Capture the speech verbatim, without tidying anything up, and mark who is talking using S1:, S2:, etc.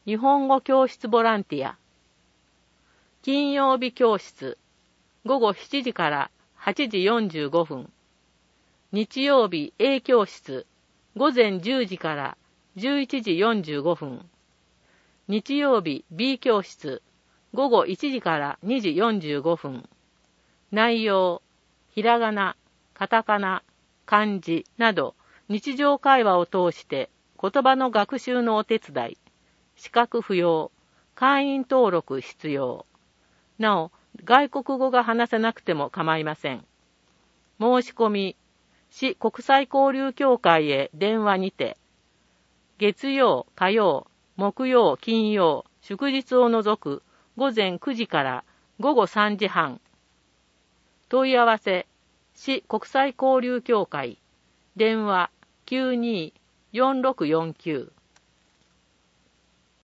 S1: 日本語教室ボランティア。金曜日教室、ごごしちじからはちじよんじゅうごふん。日曜日 A 教室、ごぜんじゅうじからじゅういちじよんじゅうごふん。日曜日 B 教室、ごごいちじからにじよんじゅうごふん。内容、ひらがな、カタカナ、漢字など日常会話を通して言葉の学習のお手伝い。資格不要。会員登録必要。なお、外国語が話せなくても構いません。申し込み、市国際交流協会へ電話にて、月曜、火曜、木曜、金曜、祝日を除くごぜんくじからごごさんじはん。問い合わせ、市国際交流協会、電話きゅうにーよんろくよんきゅう。